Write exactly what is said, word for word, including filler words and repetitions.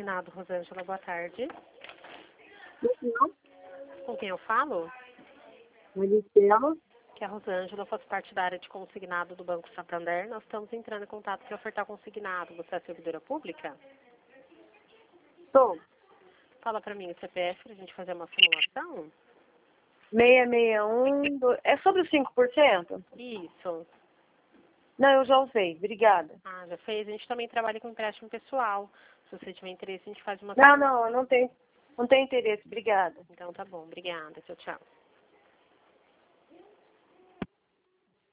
Consignado, Rosângela, boa tarde. Não, Com quem eu falo? Maricela. Que é a Rosângela, eu faço parte da área de consignado do Banco Santander. Nós estamos entrando em contato para ofertar consignado. Você é servidora pública? Sou. Fala para mim o C P F para a gente fazer uma simulação. seis seis um. do- É sobre os cinco por cento? Isso. Não, eu já usei. Obrigada. Ah, já fez. A gente também trabalha com empréstimo pessoal. Se você tiver interesse, a gente faz uma Não, simulação. não, eu não tenho, não tenho interesse. Obrigada. Então tá bom. Obrigada. Tchau, tchau.